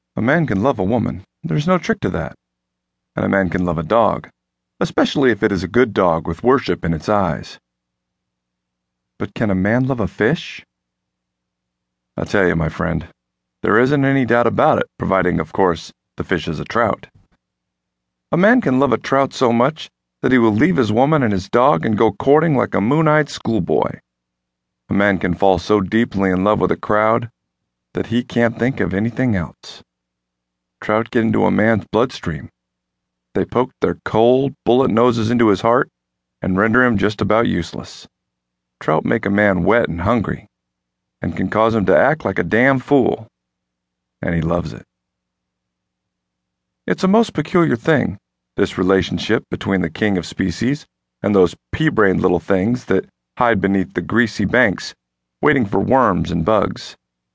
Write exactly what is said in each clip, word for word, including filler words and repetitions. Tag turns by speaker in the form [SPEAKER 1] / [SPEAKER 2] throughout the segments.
[SPEAKER 1] A man can love a woman, there's no trick to that. And a man can love a dog, especially if it is a good dog with worship in its eyes. But can a man love a fish? I tell you, my friend, there isn't any doubt about it, providing, of course, the fish is a trout. A man can love a trout so much that he will leave his woman and his dog and go courting like a moon-eyed schoolboy. A man can fall so deeply in love with a crowd that he can't think of anything else. Trout get into a man's bloodstream. They poke their cold, bullet noses into his heart and render him just about useless. Trout make a man wet and hungry and can cause him to act like a damn fool. And he loves it. It's a most peculiar thing, this relationship between the king of species and those pea-brained little things that hide beneath the greasy banks, waiting for worms and bugs.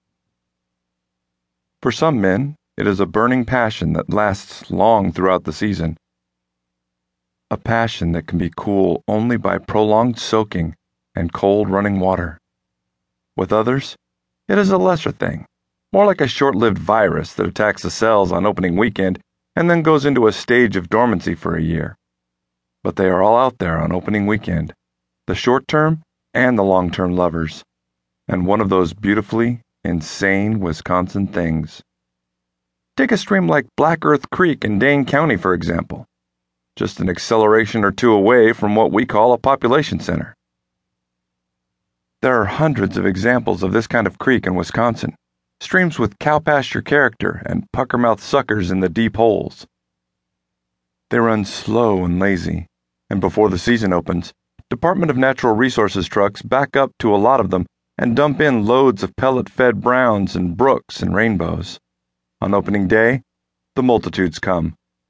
[SPEAKER 1] For some men, it is a burning passion that lasts long throughout the season. A passion that can be cool only by prolonged soaking and cold running water. With others, it is a lesser thing, more like a short-lived virus that attacks the cells on opening weekend and then goes into a stage of dormancy for a year. But they are all out there on opening weekend, the short-term and the long-term lovers, and one of those beautifully insane Wisconsin things. Take a stream like Black Earth Creek in Dane County, for example, just an acceleration or two away from what we call a population center. There are hundreds of examples of this kind of creek in Wisconsin, streams with cow pasture character and pucker-mouthed suckers in the deep holes. They run slow and lazy, and before the season opens, Department of Natural Resources trucks back up to a lot of them and dump in loads of pellet-fed browns and brooks and rainbows. On opening day, the multitudes come,